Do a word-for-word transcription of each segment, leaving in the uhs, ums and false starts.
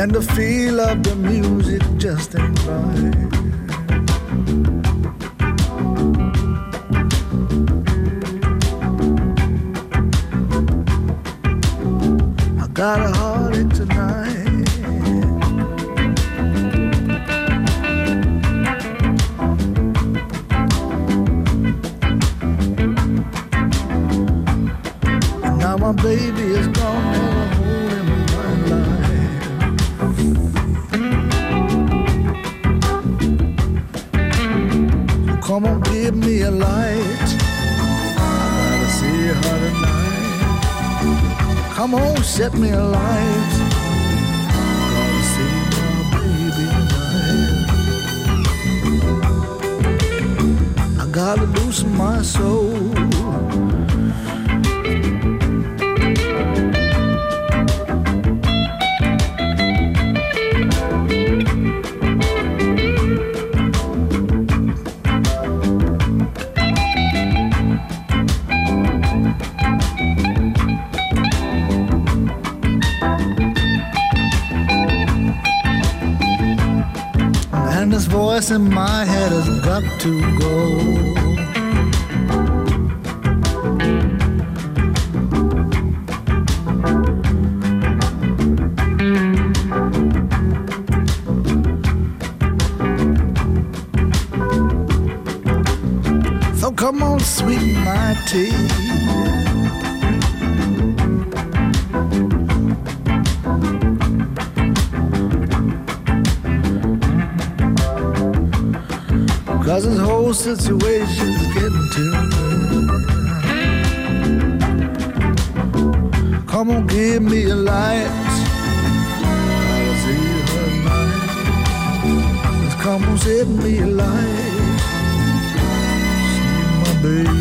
and the feel of the music just ain't right. I got a heartache tonight. And now my baby is gone. Come on, give me a light. I gotta see her tonight. Come on, set me a light. I gotta see my baby tonight. I gotta loosen my soul. This voice in my head has got to go. So come on, sweeten my tea. Cause this whole situation's getting to me. Come on, give me a light. I'll see her tonight. Just come on, set me a light. See my baby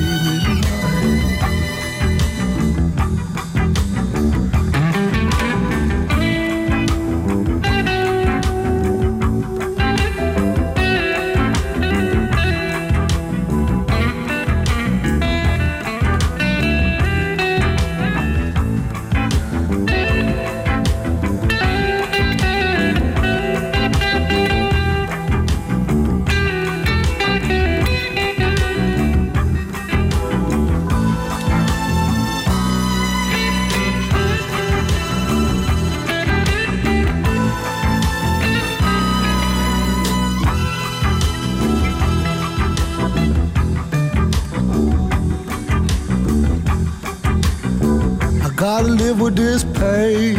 gotta live with this pain.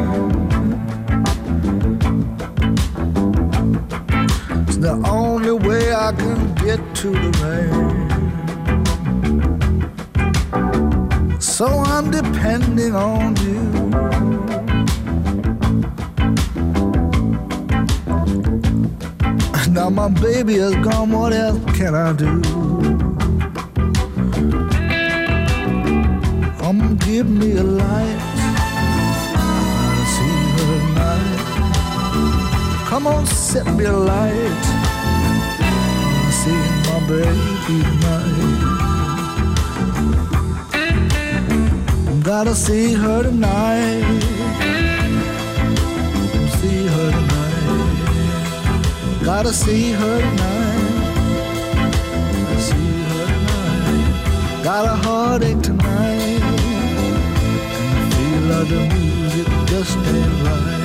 It's the only way I can get to the rain. So I'm depending on you. Now my baby is gone, what else can I do? Come give me a light. I wanna see her tonight. Come on, set me a light. I wanna see my baby tonight. Gotta see her tonight. See her tonight. Gotta see her tonight. See her tonight. Got a heartache tonight. Love the music just ain't right.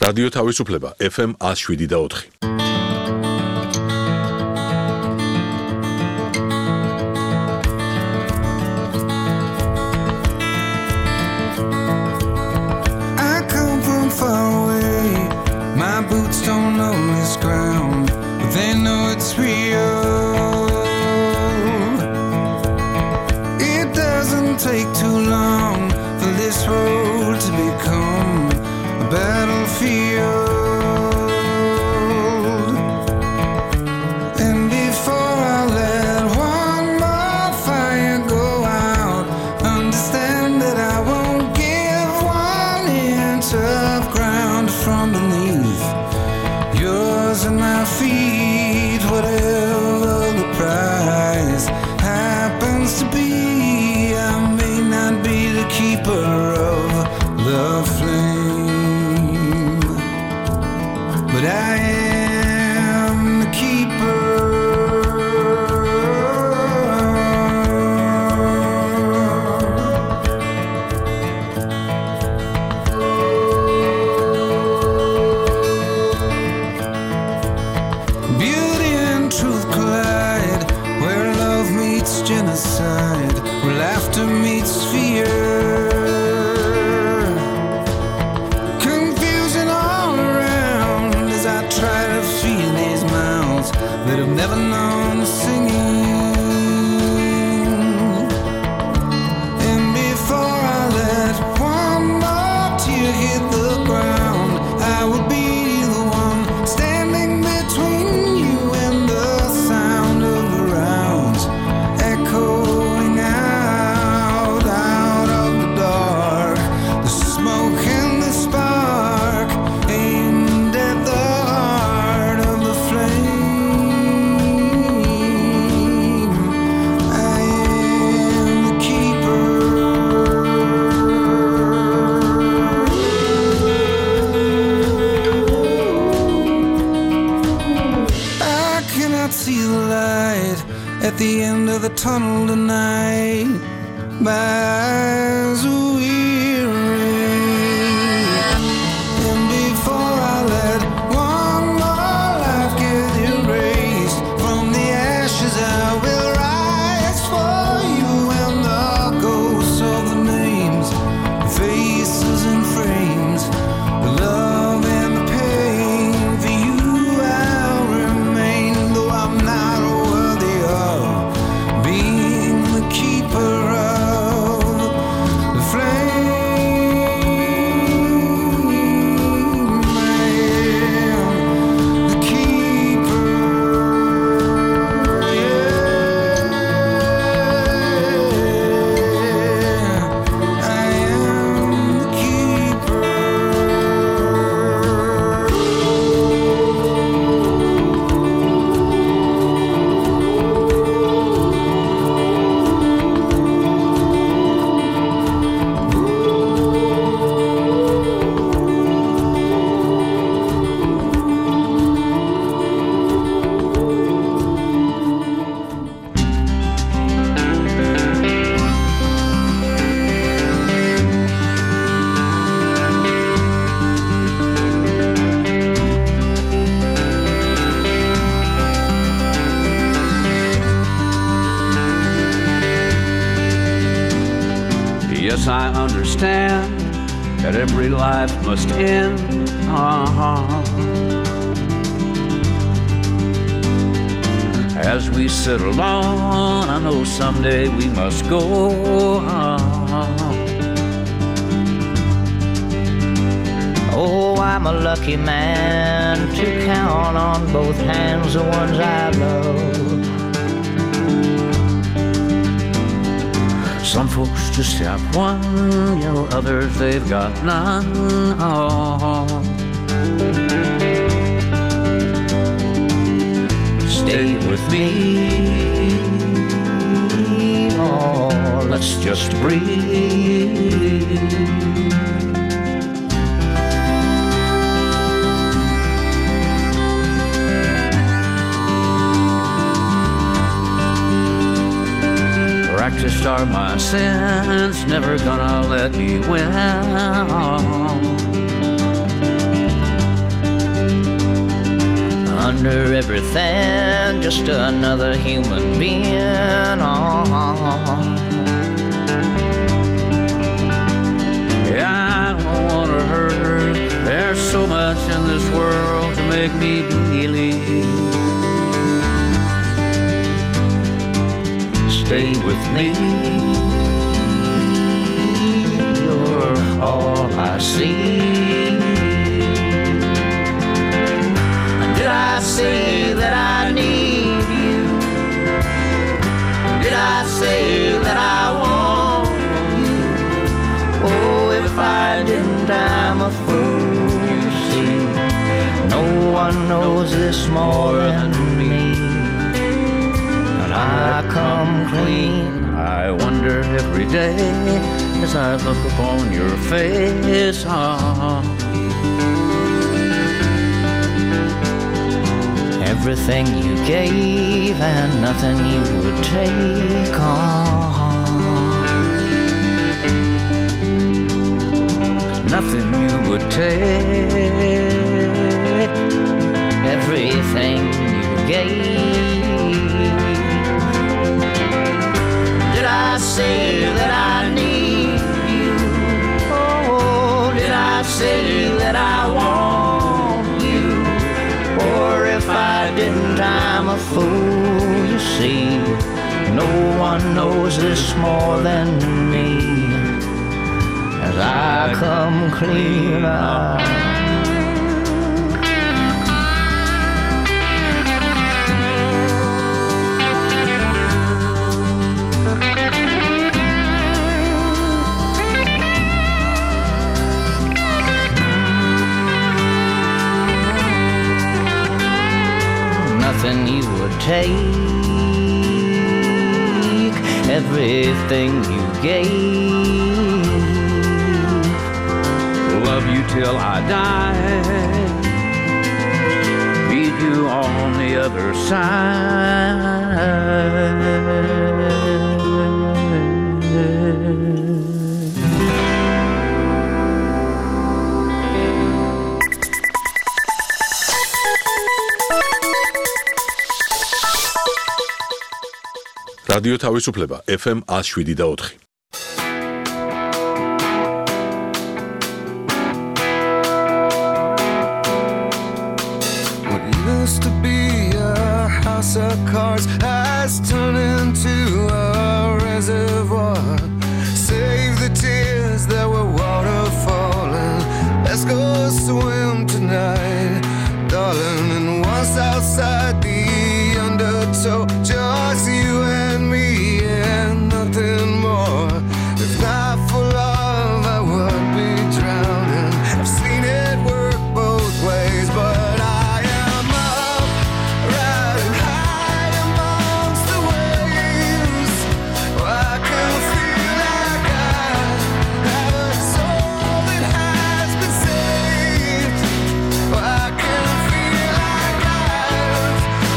რადიო თავისუფლება ეფ ემ one oh seven და four. I come from far away. My boots don't know this ground, but they know it's real. It doesn't take too long for this road to become a battlefield. And before I let one more fire go out, understand that I won't give one inch of ground from beneath yours and my feet. Whatever the price happens to be, I may not be the keeper of the flame, but I am the keeper. Beauty and truth collide, where love meets genocide, where laughter meets fear. Confusion all around as I try to feel these mouths that have never known singing. And before I let one more tear hit the ground, I will be the one standing between you and the sound of the rounds echoing out, out of the dark. The smoke and the spark aimed at the heart of the flame. I am the keeper. I cannot see the light at the end of the tunnel tonight. My eyes are weary. And before I let one more life get erased from the ashes, I will rise for you and the ghosts of the names, the faces and frames, the love and the pain. For you I'll remain, though I'm not worthy of being the keeper of the flame. I am the keeper. Yeah, I am the keeper. Yes, I understand that every life must end. Uh-huh. As we settle on, I know someday we must go. Uh-huh. Oh, I'm a lucky man to count on both hands the ones I love. Some folks just have one, you know, others they've got none. Oh. Stay with me, oh, let's just breathe. Practiced are my sins, never gonna let me win. under everything, just another human being. Oh. Yeah, I don't want to hurt. There's so much in this world to make me believe. Stay with me. You're all I see. Did I say that I need you? Did I say that I want you? Oh, if I didn't, I'm a fool, you see. No one knows this more than me. And I come clean. I wonder every day as I look upon your face. Oh. Everything you gave and nothing you would take on. Nothing you would take. Everything you gave. Did I say that I need you? Oh, did I say that I want you? Or if I didn't, I'm a fool, you see. No one knows this more than me. As I come clean out. Nothing you would take, everything you gave. Love you till I die, meet you on the other side. რადიო თავისუფლება F M one oh seven და four. What used to be a house of cards has turned into a reservoir. Save the tears that were waterfalling. Let's go swim tonight, darling. And once outside the undertow, just you and me and nothing more. If not for love, I would be drowning. I've seen it work both ways, but I am up, riding high amongst the waves. Oh, I can feel like I have a soul that has been saved. Oh, I can feel like I've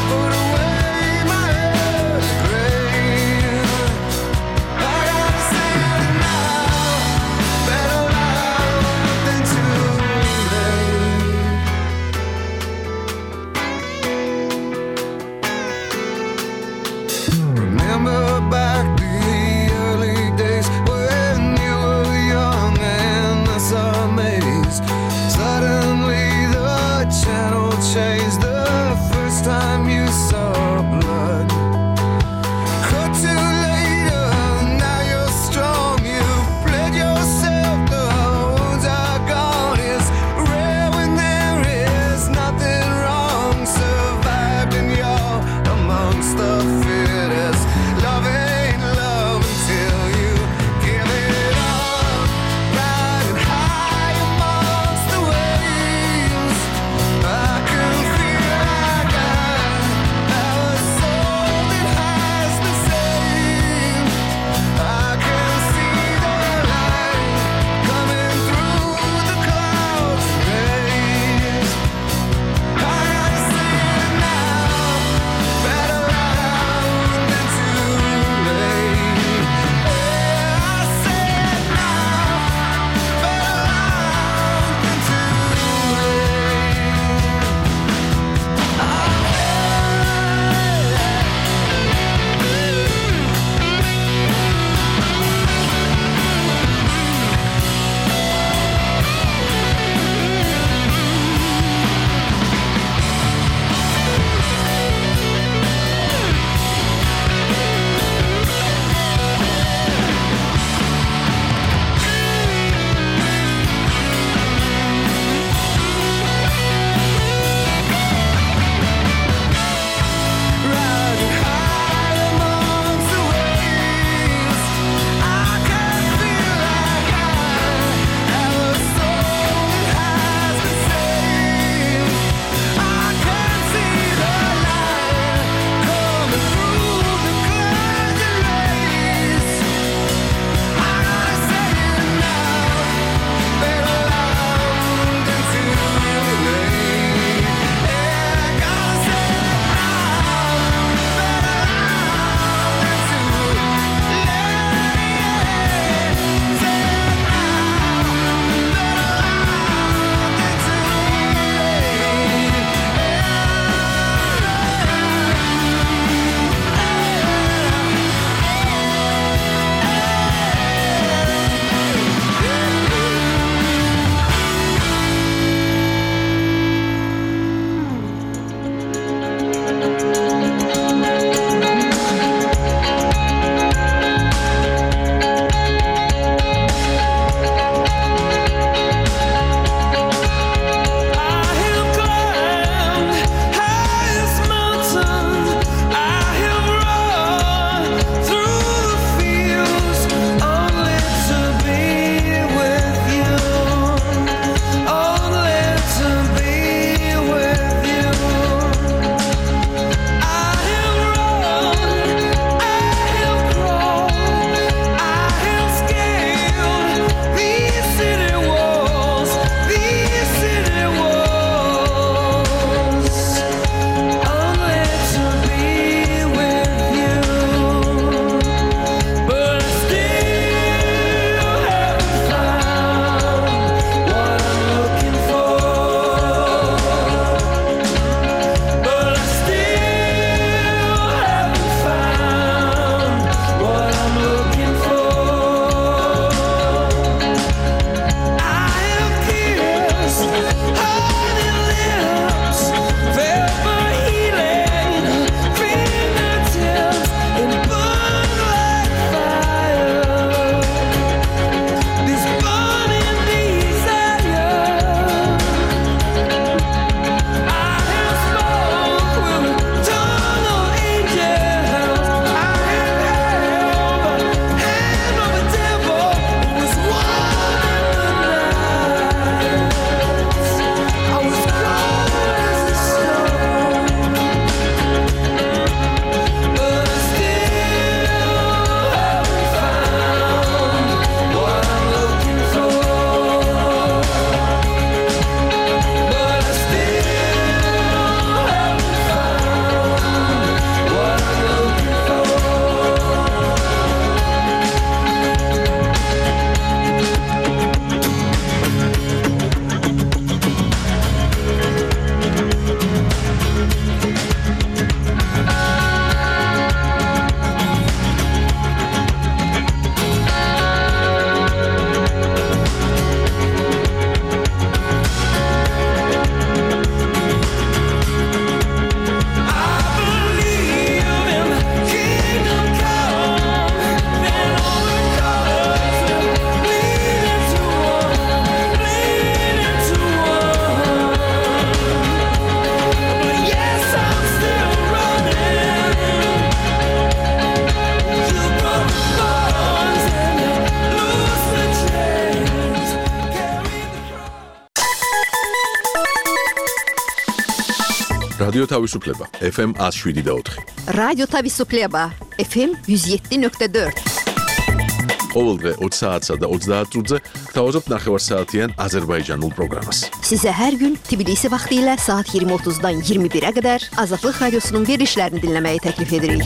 რადიო თავისუფლება F M one oh seven და four. რადიო თავისუფლება F M one oh seven point four. ყოველდღე ოცი საათსა და ოცდაათ წუთზე გთავაზობთ ნახევარსაათიან აზერბაიჯანულ პროგრამას. Size her gün Tbilisi vaxtilə saat iyirmi otuzdan iyirmi birə qədər Azadlıq Radiosunun verilişlərini dinləməyi təklif edirik.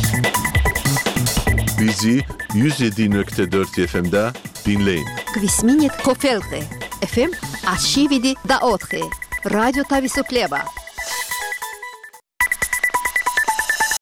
Bizi one oh seven nöqtə four F M-də dinləyin. Kvisminit Kofelte F M one oh seven point four. Радио Тависуплеба